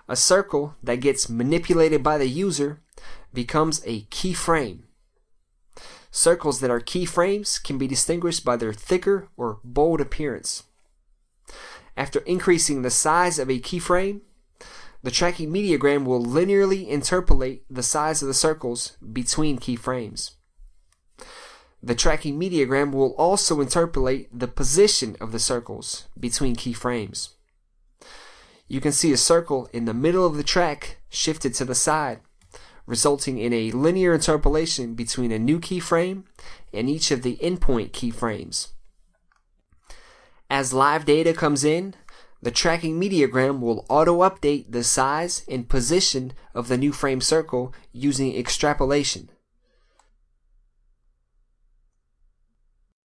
A circle that gets manipulated by the user becomes a keyframe. Circles that are keyframes can be distinguished by their thicker or bold appearance. After increasing the size of a keyframe, the tracking mediagram will linearly interpolate the size of the circles between keyframes. The tracking mediagram will also interpolate the position of the circles between keyframes. You can see a circle in the middle of the track shifted to the side, resulting in a linear interpolation between a new keyframe and each of the endpoint keyframes. As live data comes in, the tracking mediagram will auto-update the size and position of the new frame circle using extrapolation.